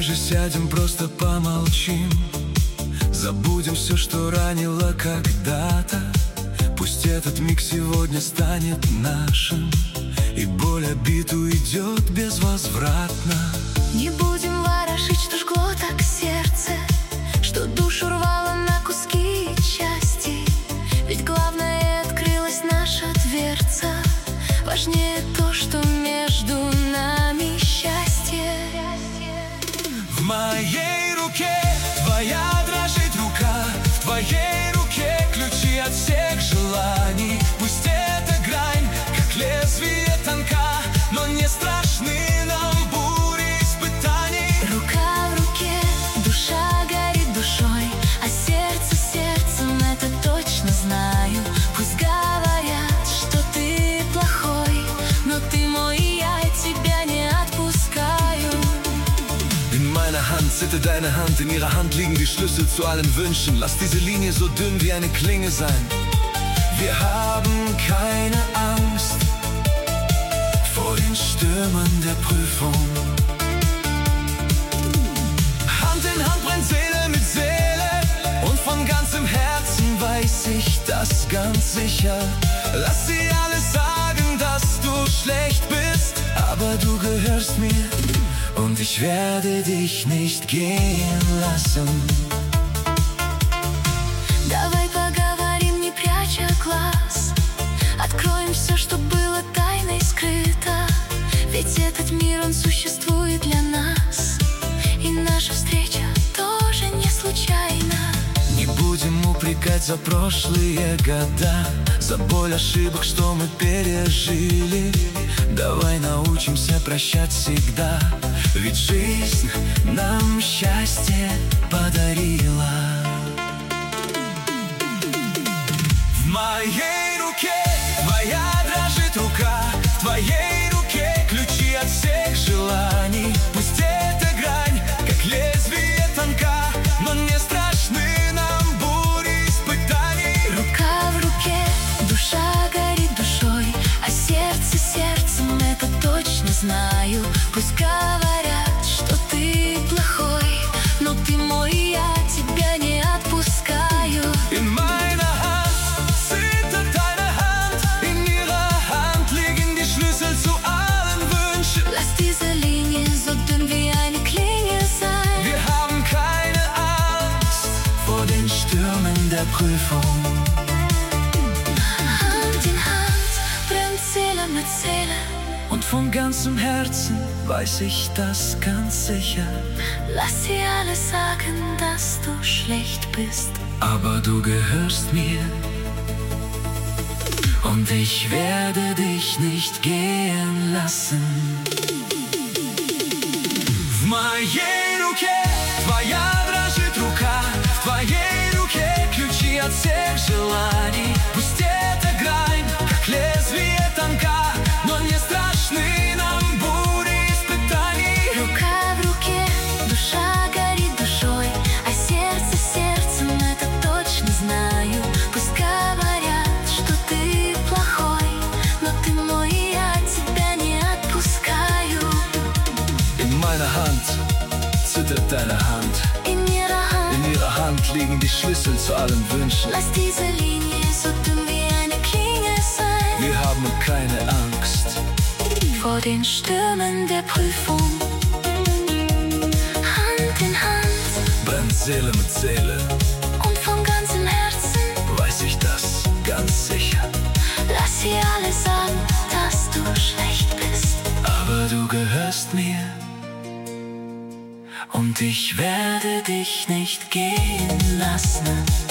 же сядем, просто помолчим, забудем все, что ранило когда-то. Пусть этот миг сегодня станет нашим, и боль обид уйдет безвозвратно. Не будем ворошить, что жгло так сердце, что душу рвало на куски и части. Ведь главное, открылась наша дверца. Важнее то, что между нами счастье. В моей руке твоя дрожит рука, в твоей руке ключи от всех желаний. Пусть эта грань, как лезвие тонка, но не страшны нам бури испытаний. Рука в руке, душа горит душой, а сердце сердцем, это точно знаю. Пусть говорят, что ты плохой, но ты мой, и я тебя не отпускаю. In meiner Hand zittert deine Hand, in ihrer Hand liegen die Schlüssel zu allen Wünschen. Lass diese Linie so dünn wie eine Klinge sein. Wir haben keine Angst vor den Stürmen der Prüfung. Hand in Hand brennt Seele mit Seele, und von ganzem Herzen weiß ich das ganz sicher. Lass sie alle sagen, dass du schlecht bist, aber du gehörst mir, und ich werde dich nicht gehen lassen. Давай поговорим, не пряча глаз, откроем все, что было тайной скрыто. Ведь этот мир, он существует для нас, и наша встреча тоже не случайна. Не будем упрекать за прошлые года, за боль ошибок, что мы пережили. Давай научимся прощать всегда, ведь жизнь нам счастье подарила. В моей руке твоя дрожит рука, в твоей руке ключи от всех желаний. Пусть эта грань, как лезвие тонка, но не страшны нам бури испытаний. Рука в руке, душа горит душой, а сердце сердцем, это точно знаю. Пусть говорят, что ты плохой, но ты мой, и я тебя не отпускаю. In meiner Hand zittert deine Hand, in ihrer Hand liegen die Schlüssel zu allen Wünschen. Lass diese Linie so dünn wie eine Klinge sein. Wir haben keine Angst vor den Stürmen der Prüfung. Hand in Hand brennt Seele mit Seele, Und von ganzem Herzen weiß ich das ganz sicher. lass sie alle sagen, dass du schlecht bist, Aber du gehörst mir, und ich werde dich nicht gehen lassen. В моей руке твоя дрожит рука, в твоей руке ключи от всех желаний. Пусть эта грань, как лезвие тонка, но не страшны нам бури испытаний. рука в руке, душа горит душой, а сердце сердцем, это точно знаю. Пусть говорят, что ты плохой, но ты мой, и я тебя не отпускаю. In meiner Hand zittert deine Hand, In ihrer Hand liegen die Schlüssel zu allen Wünschen. lass diese Linie so dünn wie eine Klinge sein. Wir haben keine Angst Vor den Stürmen der Prüfung. Hand in Hand, brennt Seele mit Seele, und von ganzem Herzen, weiß ich das ganz sicher. lass sie alle sagen, dass du schlecht bist, Aber du gehörst mir, und ich werde dich nicht gehen lassen.